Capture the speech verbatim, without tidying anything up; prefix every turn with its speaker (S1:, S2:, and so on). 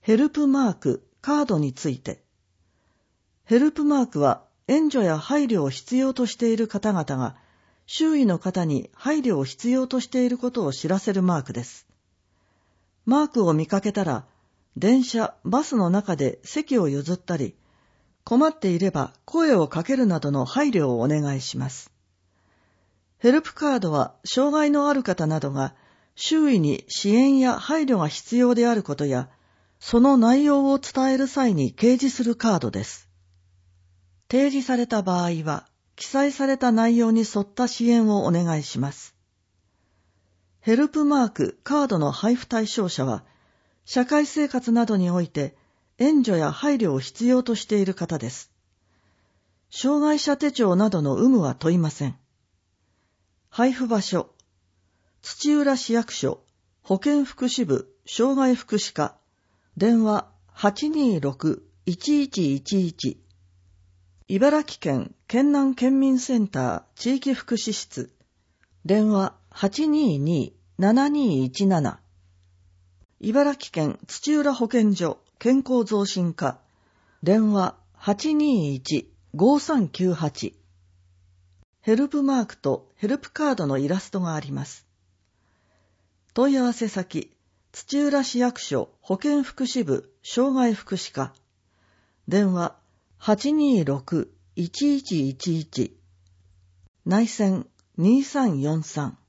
S1: ヘルプマーク、カードについて。ヘルプマークは援助や配慮を必要としている方々が、周囲の方に配慮を必要としていることを知らせるマークです。マークを見かけたら、電車、バスの中で席を譲ったり、困っていれば声をかけるなどの配慮をお願いします。ヘルプカードは障害のある方などが周囲に支援や配慮が必要であることや、その内容を伝える際に掲示するカードです。提示された場合は、記載された内容に沿った支援をお願いします。ヘルプマーク、カードの配布対象者は、社会生活などにおいて援助や配慮を必要としている方です。障害者手帳などの有無は問いません。配布場所、土浦市役所、保健福祉部、障害福祉課、電話 はちにーろく いちいちいちいち、茨城県県南県民センター地域福祉室、電話 はちにーにー ななにーいちなな、茨城県土浦保健所健康増進課、電話 はちにーいち ごさんきゅうはち。ヘルプマークとヘルプカードのイラストがあります。問い合わせ先、土浦市役所保健福祉部障害福祉課、電話 はちにーろく いちいちいちいち、内線にーさんよんさん。